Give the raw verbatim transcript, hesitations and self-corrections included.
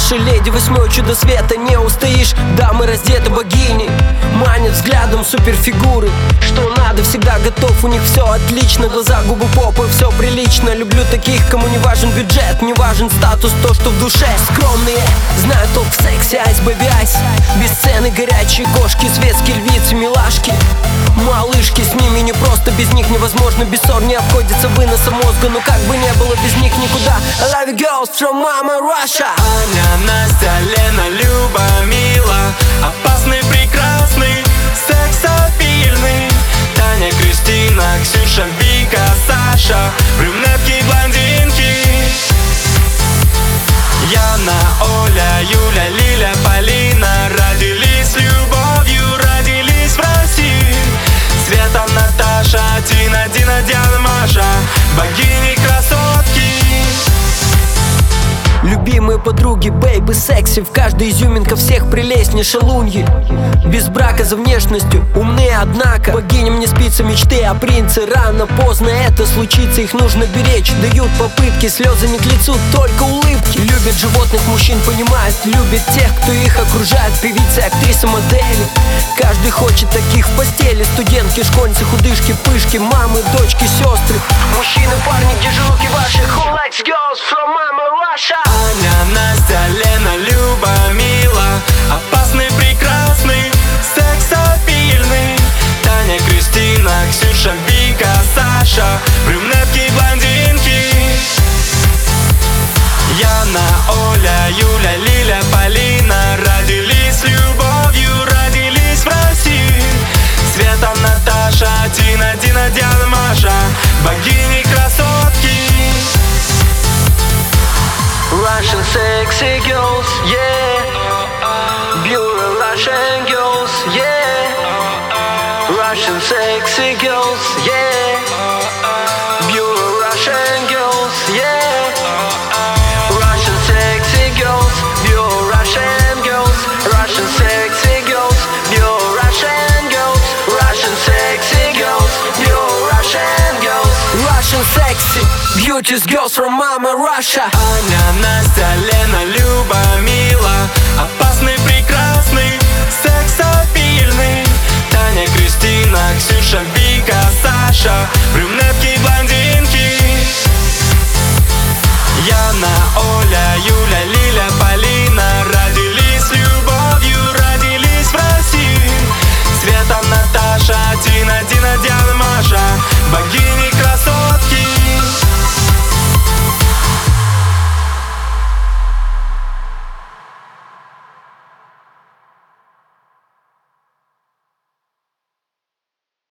Наши леди, восьмое чудо света, не устоишь. Дамы раздеты богини, манят взглядом суперфигуры. Что надо, всегда готов, у них все отлично. Глаза, губы, попы, все прилично. Люблю таких, кому не важен бюджет, не важен статус, то, что в душе. Скромные, знают толк в сексе, айс, бэби, айс. Бесценные горячие кошки, светские львицы, милашки. Малышки, с ними не просто, без них невозможно. Бессор не обходится выноса мозга, но как бы не было без них никуда. I love you girls from Mama Russia. Аня, Настя, Лена, Люба, Мила. Опасный, прекрасный, сексапильный. Таня, Кристина, Ксюша, Вика, Саша. Брюнетки, блондинки. Яна, Оля, Юля, Лиля, Полина. Родились с любовью, родились в России. Света, Наташа, Тина, Дина, Диана, Маша. Богини, красотки. Любимые подруги, бейбы, секси. В каждой изюминка всех прелестней, шалуньи. Без брака за внешностью, умные, однако. Богиням не спится мечты о принце. Рано, поздно это случится, их нужно беречь. Дают попытки, слезы не к лицу, только улыбки. Любят животных, мужчин понимают. Любят тех, кто их окружает. Певицы, актрисы, модели. Каждый хочет таких в постели. Студентки, школьницы, худышки, пышки. Мамы, дочки, сестры. Мужчины, парни, где же руки ваши? Who likes girls from Mama Russia? Аня, Настя, Лена, Люба, Мила. Опасный, прекрасный, сексапильный. Таня, Кристина, Ксюша, Вика, Саша. Брюнетки, блондинки. Яна, Оля, Юля, Лиля, Полина. Родились с любовью, родились в России. Света, Наташа, Тина, Дина, Диана, Маша. Богини, красотки. Russian sexy girls, yeah. Beautiful Russian girls, yeah. Russian sexy girls, yeah. Beautiful Russian girls, yeah. Russian sexy girls, beautiful Russian girls. Russian sexy girls, beautiful Russian girls. Russian sexy girls, beautiful Russian girls. Russian sexy, beauteous girls from Mama Russia. Аня, Настя, Лена, Люба, Мила. Опасный, прекрасный, сексапильный. Таня, Кристина, Ксюша, Вика, Саша.